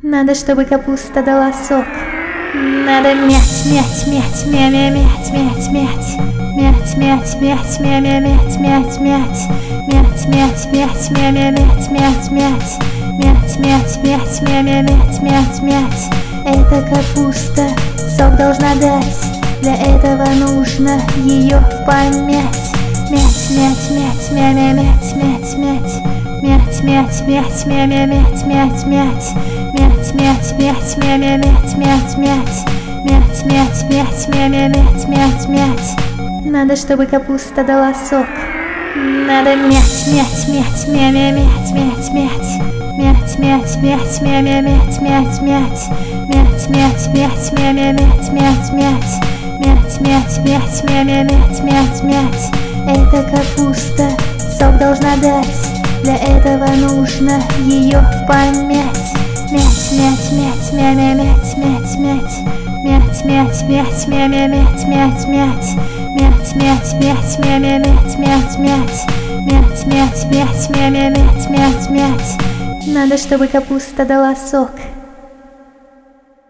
Надо, чтобы капуста дала сок. Надо мять, мять, мять, мя, мя, мять, мять, мять, мять, мять, мять, мя, мя, мять, мять, мять, мять, мять, мять, мя, мя, мять, мять, мять, мять, мять, мять, мя, мя, мять, мять, мять. Это капуста сок должна дать. Для этого нужно ее помять. Мять, мять, мять, мя, мя, мять, мять, мять, мять, мять, мять, мя, мя, мять, мять, мять, мять, мять, мять, мя, мя, мять, мять, мять, мять, мять, мять, мя, мя, мять, мять, мять. Надо, чтобы капуста дала сок. Надо мять, мять, мять, мя, мя, мять, мять, мять, мять, мять, мять, мя, мя, мять, мять, мять, мять, мять, мять, мя, мя, мять, мять, мять, мять, мять, мять, мя, мя, мять, мять, мять. Это капуста сок должна дать. Для этого нужно ее помять. Мять, мять, мять, мя, мя, мять, мять, мять, мять, мять, мять, мя, мя, мять, мять, мять, мять, мять, мять, мя, мя, мять, мять, мять, мять, мять, мять, мя, мя, мять, мять, мять. Надо, чтобы капуста дала сок.